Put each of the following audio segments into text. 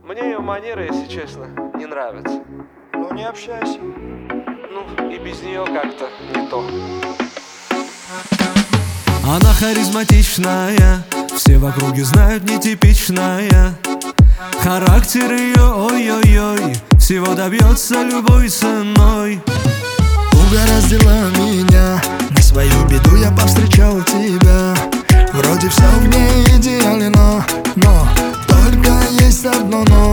Мне ее манеры, если честно, не нравятся. Ну не общайся. Ну и без нее как-то не то. Она харизматичная, все в округе знают, нетипичная. Характер ее, ой-ой-ой, всего добьется любой ценой. Угораздило меня, на свою беду я повстречал тебя. Вроде все в ней идеально, но только есть одно но.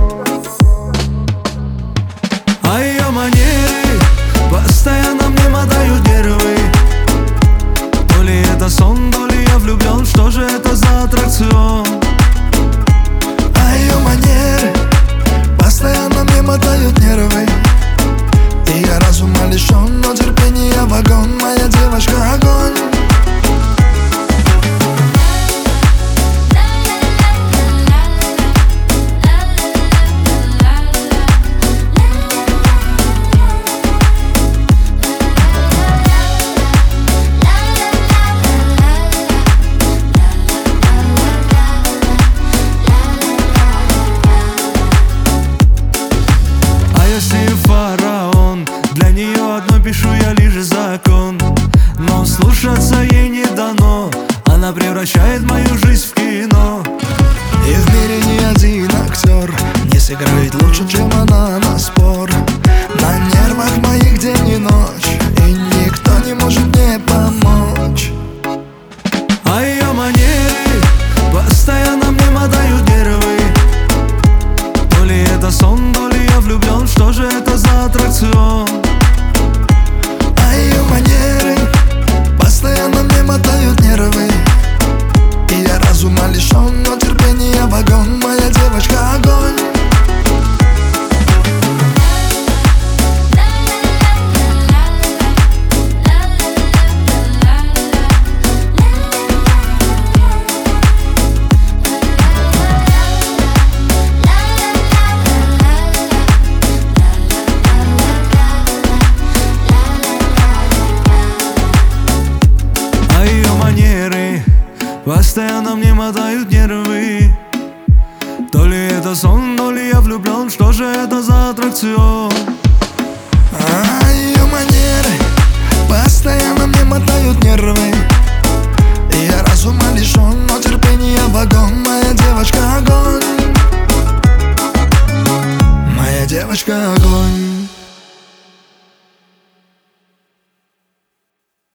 А ее манеры постоянно мне мотают нервы. То ли это сон, то ли я влюблен, что же это за аттракцион? А ее манеры постоянно мне мотают нервы. И я разума лишен, но терпения вагон. Моя девочка огонь. Фараон, для нее одно пишу я лишь закон. Но слушаться ей не дано, она превращает мою жизнь в кино. И в мире ни один актер не сыграет лучше, чем она на спор. На нервах моих день и ночь, и никто не может мне помочь. А ее манеры постоянно мне мотают нервы. То ли это сон, то ли я влюблен, что же это за аттракцион? А ее манеры постоянно мне мотают нервы. И я разума лишен, но терпения вагон. Моя девочка огонь. Постоянно мне мотают нервы. То ли это сон, то ли я влюблен, что же это за аттракцион? А ее манеры постоянно мне мотают нервы.